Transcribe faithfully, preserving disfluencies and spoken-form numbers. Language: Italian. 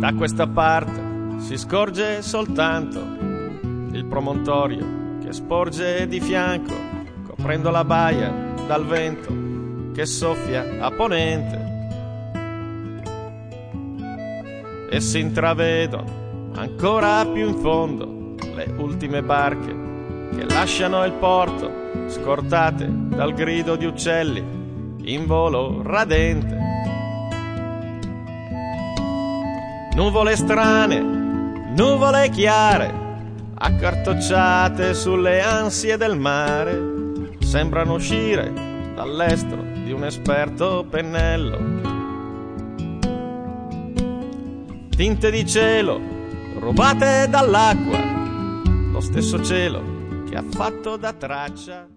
Da questa parte si scorge soltanto il promontorio che sporge di fianco, coprendo la baia dal vento che soffia a ponente, e si intravedono ancora più in fondo le ultime barche che lasciano il porto, scortate dal grido di uccelli in volo radente. Nuvole strane, nuvole chiare, accartocciate sulle ansie del mare, sembrano uscire dall'estro di un esperto pennello. Tinte di cielo rubate dall'acqua, lo stesso cielo che ha fatto da traccia